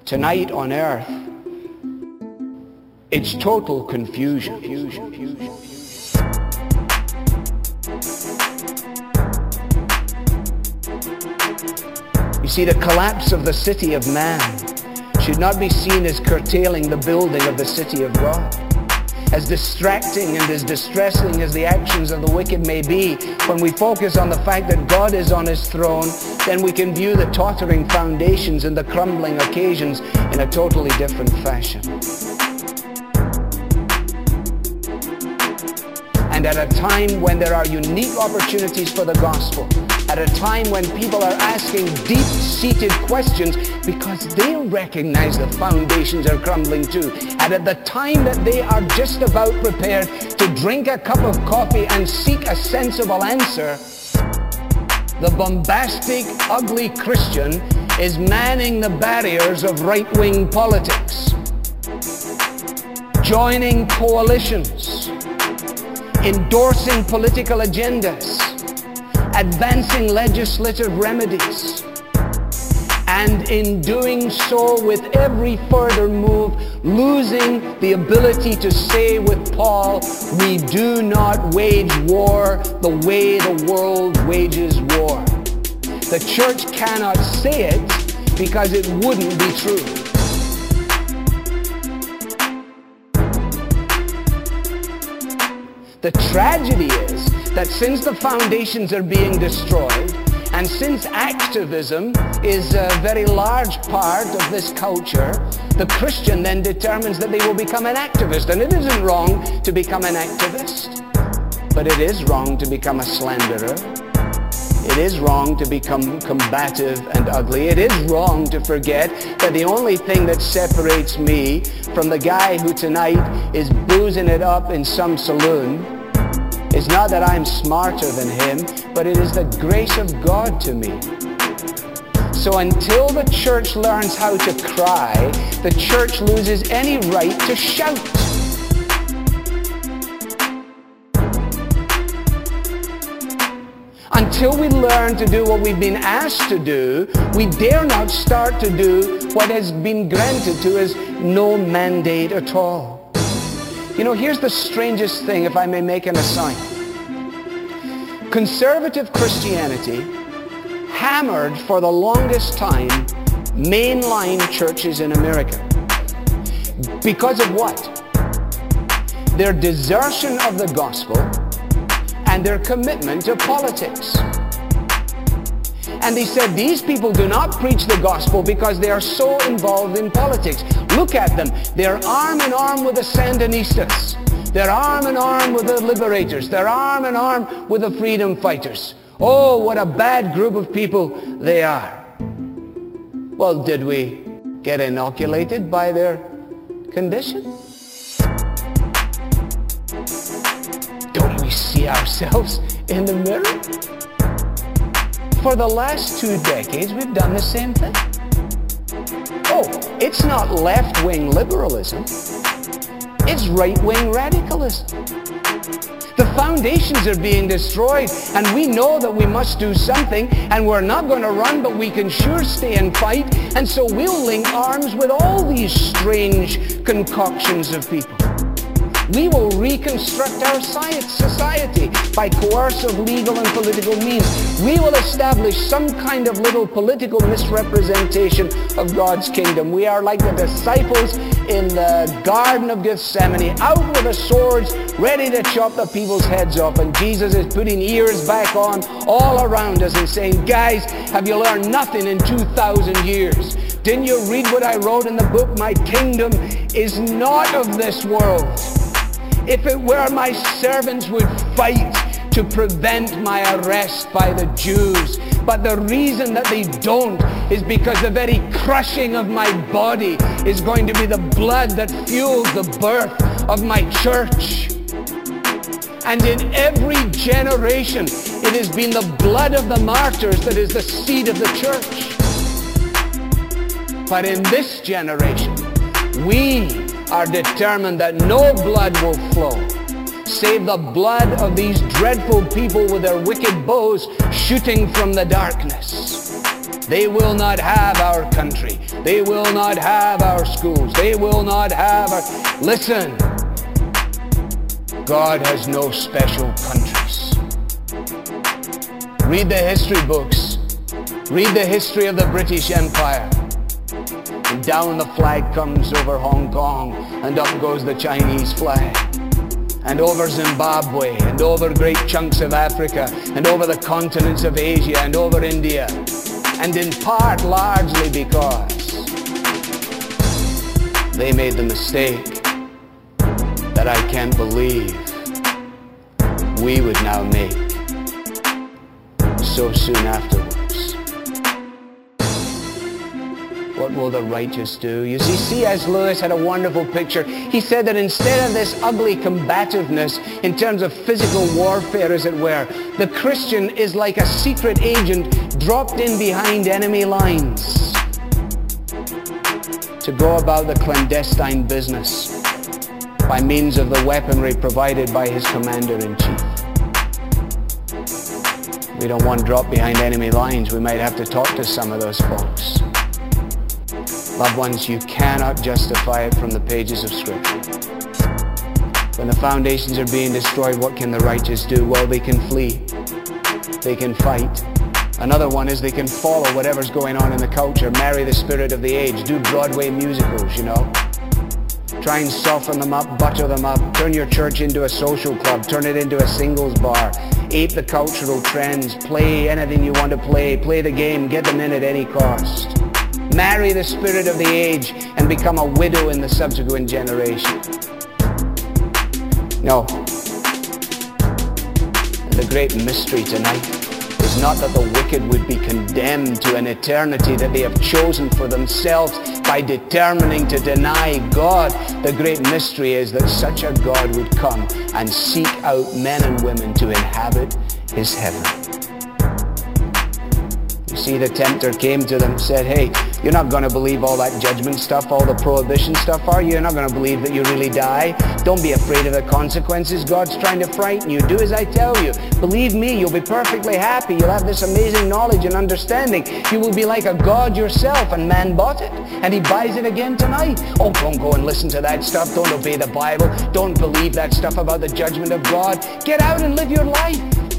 Tonight on earth, it's total confusion. You see, the collapse of the city of man should not be seen as curtailing the building of the city of God. As distracting and as distressing as the actions of the wicked may be, when we focus on the fact that God is on his throne, then we can view the tottering foundations and the crumbling occasions in a totally different fashion. And at a time when there are unique opportunities for the gospel, at a time when people are asking deep-seated questions because they recognize the foundations are crumbling too, and at the time that they are just about prepared to drink a cup of coffee and seek a sensible answer, the bombastic, ugly Christian is manning the barriers of right-wing politics, joining coalitions, endorsing political agendas, advancing legislative remedies, and in doing so, with every further move, losing the ability to say with Paul, we do not wage war the way the world wages war. The church cannot say it because it wouldn't be true. The tragedy is that since the foundations are being destroyed, and since activism is a very large part of this culture, the Christian then determines that they will become an activist. And it isn't wrong to become an activist, but it is wrong to become a slanderer. It is wrong to become combative and ugly. It is wrong to forget that the only thing that separates me from the guy who tonight is boozing it up in some saloon is not that I'm smarter than him, but it is the grace of God to me. So until the church learns how to cry, the church loses any right to shout. Until we learn to do what we've been asked to do, we dare not start to do what has been granted to us no mandate at all. You know, here's the strangest thing, if I may make an aside. Conservative Christianity hammered for the longest time mainline churches in America. Because of what? Their desertion of the gospel and their commitment to politics. And they said these people do not preach the gospel because they are so involved in politics. Look at them. They're arm in arm with the Sandinistas. They're arm in arm with the liberators. They're arm in arm with the freedom fighters. Oh, what a bad group of people they are. Well, did we get inoculated by their condition? Don't we see ourselves in the mirror? For the last 2 decades, we've done the same thing. Oh, it's not left-wing liberalism. It's right-wing radicalism. The foundations are being destroyed, and we know that we must do something, and we're not going to run, but we can sure stay and fight, and so we'll link arms with all these strange concoctions of people. We will reconstruct our society by coercive legal and political means. We will establish some kind of little political misrepresentation of God's kingdom. We are like the disciples in the Garden of Gethsemane, out with the swords, ready to chop the people's heads off. And Jesus is putting ears back on all around us and saying, guys, have you learned nothing in 2,000 years? Didn't you read what I wrote in the book? My kingdom is not of this world. If it were, my servants would fight to prevent my arrest by the Jews. But the reason that they don't is because the very crushing of my body is going to be the blood that fuels the birth of my church. And in every generation, it has been the blood of the martyrs that is the seed of the church. But in this generation, we are determined that no blood will flow save the blood of these dreadful people with their wicked bows shooting from the darkness. They will not have our country. They will not have our schools. They will not have our... Listen, God has no special countries. Read the history books. Read the history of the British Empire. And down the flag comes over Hong Kong, and up goes the Chinese flag. And over Zimbabwe, and over great chunks of Africa, and over the continents of Asia, and over India. And in part, largely because they made the mistake that I can't believe we would now make so soon afterwards. What will the righteous do? You see, C.S. Lewis had a wonderful picture. He said that instead of this ugly combativeness in terms of physical warfare, as it were, the Christian is like a secret agent dropped in behind enemy lines to go about the clandestine business by means of the weaponry provided by his commander-in-chief. We don't want dropped behind enemy lines. We might have to talk to some of those folks. Loved ones, you cannot justify it from the pages of Scripture. When the foundations are being destroyed, what can the righteous do? Well, they can flee. They can fight. Another one is they can follow whatever's going on in the culture, marry the spirit of the age, do Broadway musicals, you know. Try and soften them up, butter them up, turn your church into a social club, turn it into a singles bar, ape the cultural trends, play anything you want to play the game, get them in at any cost. Marry the spirit of the age and become a widow in the subsequent generation. No. The great mystery tonight is not that the wicked would be condemned to an eternity that they have chosen for themselves by determining to deny God. The great mystery is that such a God would come and seek out men and women to inhabit his heaven. You see, the tempter came to them and said, hey, you're not going to believe all that judgment stuff, all the prohibition stuff, are you? You're not going to believe that you really die. Don't be afraid of the consequences. God's trying to frighten you. Do as I tell you. Believe me, you'll be perfectly happy. You'll have this amazing knowledge and understanding. You will be like a God yourself, and man bought it, and he buys it again tonight. Oh, don't go and listen to that stuff. Don't obey the Bible. Don't believe that stuff about the judgment of God. Get out and live your life.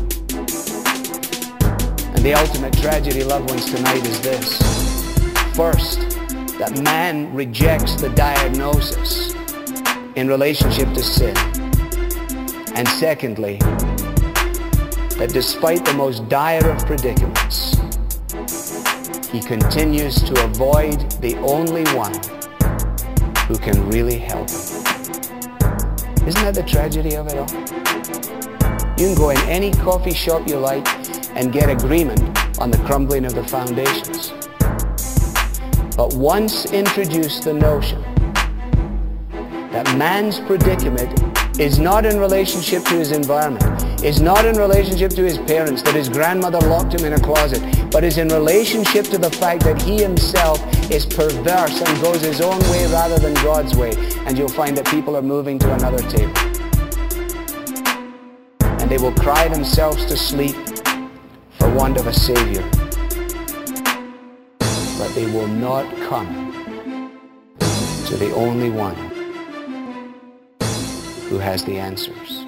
And the ultimate tragedy, loved ones, tonight is this. First, that man rejects the diagnosis in relationship to sin. And secondly, that despite the most dire of predicaments, he continues to avoid the only one who can really help him. Isn't that the tragedy of it all? You can go in any coffee shop you like and get agreement on the crumbling of the foundations. But once introduce the notion that man's predicament is not in relationship to his environment, is not in relationship to his parents, that his grandmother locked him in a closet, but is in relationship to the fact that he himself is perverse and goes his own way rather than God's way, and you'll find that people are moving to another table. And they will cry themselves to sleep for want of a Savior. But they will not come to the only one who has the answers.